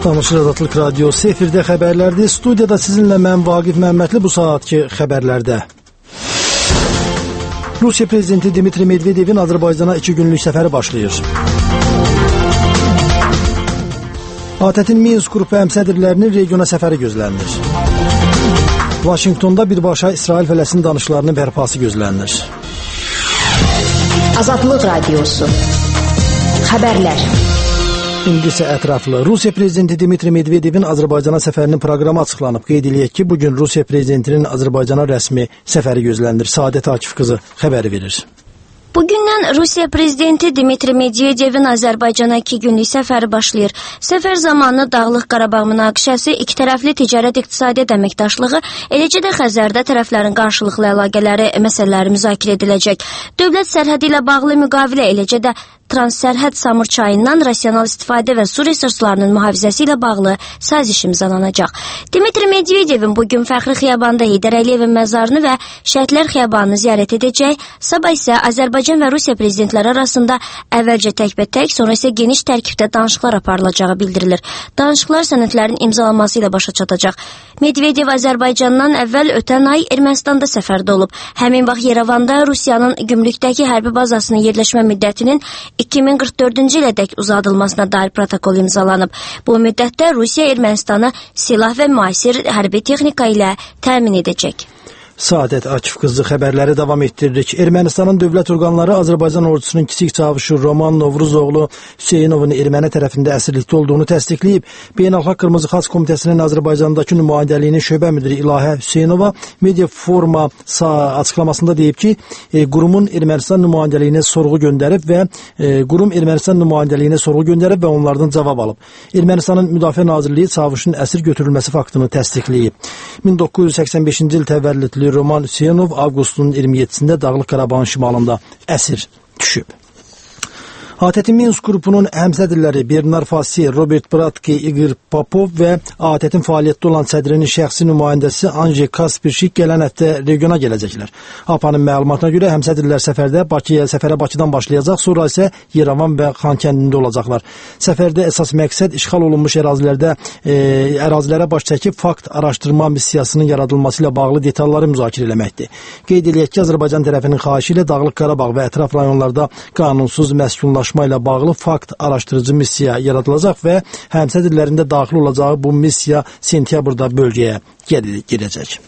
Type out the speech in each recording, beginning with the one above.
Tanışır Azadlıq Radiosu efirdə xəbərlərdir. Studiyada sizinlə mən Vaqif Məmmədli bu saatki xəbərlərdə. Rusiya prezidenti Dmitri Medvedevin Azərbaycana 2 günlük səfəri başlayır. ATƏT-in Minsk qrupu həmsədrlərinin regiona səfəri gözlənilir. Vaşinqtonda birbaşa İsrail-Fələstin danışıqlarının bərpası gözlənilir. Azadlıq Radiosu. Xəbərlər. İndi isə ətraflı. Rusiya prezidenti Dmitri Medvedevin Azərbaycana səfərinin proqramı açıqlanıb. Qeyd eləyək ki, bugün Rusiya prezidentinin Azərbaycana rəsmi səfəri gözlənilir. Səadət Akif qızı xəbəri verir. Bugündən Rusiya prezidenti Dmitri Medvedevin Azərbaycana 2 günlük səfəri başlayır. Səfər zamanı Dağlıq Qarabağ münaqişəsi, iki tərəfli ticarət iqtisadiyyat əməkdaşlığı, eləcə də Xəzərdə tərəflərin qarşılıqlı əlaqələri məsələləri müzakirə ediləcək. Dövlət sərhədi ilə bağlı müqavilə, eləcə də transsərhəd Samur çayından rasional istifadə və su resurslarının mühafizəsi ilə bağlı saziş imzalanacaq. Dmitri Medvedevin bugün Fəxri Xiyabanda Heydər Əliyevin məzarını və Şəhidlər Xiyabanını ziyarət edəcək. Sabah isə Azərbaycan və Rusiya prezidentləri arasında əvvəlcə təkbətək, sonra isə geniş tərkibdə danışıqlar aparılacağı bildirilir. Danışıqlar sənədlərin imzalanması ilə başa çatacaq. Medvedev Azərbaycandan əvvəl ötən ay Ermənistanda səfərdə olub. Həmin vaxt Yerevanda Rusiyanın gümrükdəki hərbi bazasının yerləşmə müddətinin 2044-cü ilədək uzadılmasına dair protokol imzalanıb. Bu müddətdə Rusiya Ermənistanı silah və müasir hərbi texnika ilə təmin edəcək. Səadət Akif qızı xəbərləri davam etdiririk. Ermənistanın dövlət orqanları Azərbaycan ordusunun kiçik çavuşu Roman Novruzoğlu Hüseynovun erməni tərəfində əsirlikdə olduğunu təsdiqləyib. Beynəlxalq Qırmızı Xaç Komitəsinin Azərbaycandakı nümayəndəliyinin şöbə müdiri İlahə Hüseynova media forma açıqlamasında deyib ki, qurumun Ermənistan nümayəndəliyinə sorğu göndərib və onlardan cavab alıb. Ermənistanın Müdafiə Nazirliyi çavuşun əsir götürülməsi faktını təsdiqləyib. 1985-ci il təvəllüdlü Roman Hüseynov avqustun 27-sində Dağlıq Qarabağın şimalında əsir düşüb. ATƏT-in Minsk qrupunun həmsədrləri Bernar Fassi, Robert Bratki, Igor Popov və ATƏT-in fəaliyyətdə olan sədrinin şəxsi nümayəndəsi Anji Kaspirşik gələn həftə regiona gələcəklər. APA'nın məlumatına görə həmsədrlər səfərə Bakıdan başlayacaq, sonra isə Yerevan və Xankəndində olacaqlar. Səfərdə əsas məqsəd işğal olunmuş ərazilərə baş çəkib fakt araşdırma missiyasının yaradılması ilə bağlı detalları müzakirə eləməkdir. Qeyd eləyək ki, Azərbaycan tərəfinin xahişi ilə Dağlıq Qarabağ və ətraf rayonlarda qanunsuz məskunlaşma ilə bağlı fakt araşdırıcı missiya yaradılacaq və həmsədrlərində daxil olacağı bu missiya sentyabrda bölgəyə girəcək.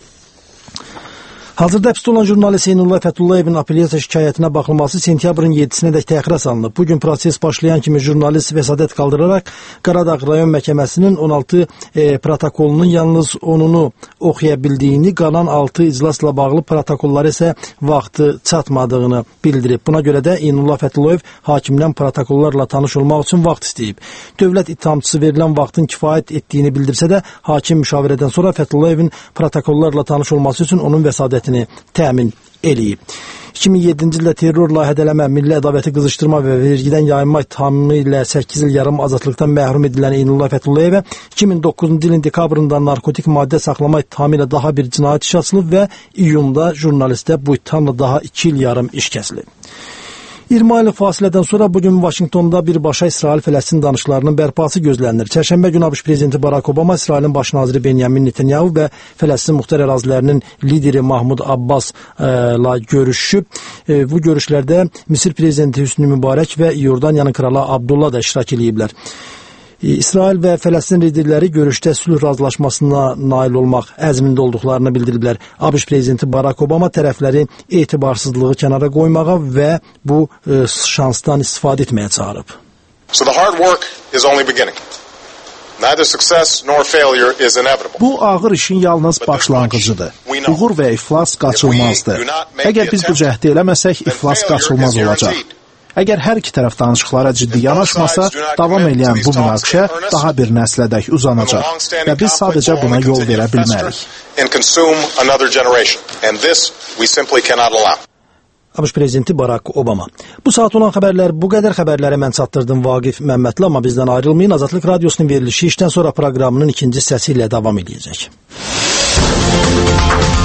Hazırda həbsdə olan jurnalist Zeynullah Fətullayevin apellyasiya şikayətinə baxılması sentyabrın 7-sinədək təxirə salınıb. Bugün proses başlayan kimi jurnalist vəsadət qaldıraraq Qaradağ rayon məhkəməsinin 16 protokolunun yalnız 10-unu oxuya bildiyini, qalan 6 iclasla bağlı protokolları isə vaxtı çatmadığını bildirib. Buna görə də Zeynullah Fətullayev hakimdən protokollarla tanış olmaq üçün vaxt istəyib. Dövlət ittihamçısı verilən vaxtın kifayət etdiyini bildirsə də, hakim müşavirədən sonra Fətullayevin protokollarla tanış olması üçün onun vəsadət təmin eləyib. 2007-ci ildə terrorla hədələmə, milli ədavəti qızışdırma və vergidən yayınma ittihamı ilə 8 il yarım azadlıqdan məhrum edilən Zeynullah Fətullayevə 2009-cu ilin dekabrında narkotik maddə saxlama ittihamı ilə daha bir cinayət işi açılıb və iyunda jurnalistə bu ittihamla daha 2 il yarım iş kəsilib. 20 aylıq fasilədən sonra bugün Vaşinqtonda birbaşa İsrail-Fələstin danışıqlarının bərpası gözlənilir. Çərşənbə günü ABŞ prezidenti Barack Obama İsrailin baş naziri Benyamin Netanyahu və Fələstin muxtar ərazilərinin lideri Mahmud Abbasla görüşüb. Bu görüşlərdə Misir prezidenti Hüsnü Mübarək və İordaniyanın kralı Abdullah da iştirak ediblər. İsrail və Fələstin liderləri görüşdə sülh razılaşmasına nail olmaq əzmində olduqlarını bildiriblər. ABŞ prezidenti Barack Obama tərəfləri etibarsızlığı kənara qoymağa və bu şansdan istifadə etməyə çağırıb. So the hard work is only beginning. Neither success nor failure is inevitable. Bu ağır işin yalnız başlanğıcıdır. Uğur və iflas qaçılmazdır. Əgər biz bu cəhdi eləməsək, iflas qaçılmaz olacaq. Əgər hər iki tərəf danışıqlara ciddi yanaşmasa, davam edən bu münaqişə daha bir nəsələdək uzanacaq və biz sadəcə buna yol verə bilmərik. ABŞ prezidenti Barack Obama. Bu saat olan xəbərlər bu qədər. Xəbərləri mən çatdırdım Vaqif Məmmədli, amma bizdən ayrılmayın. Azadlıq Radiosunun verilişi işdən sonra proqramının ikinci hissəsi ilə davam edəcək.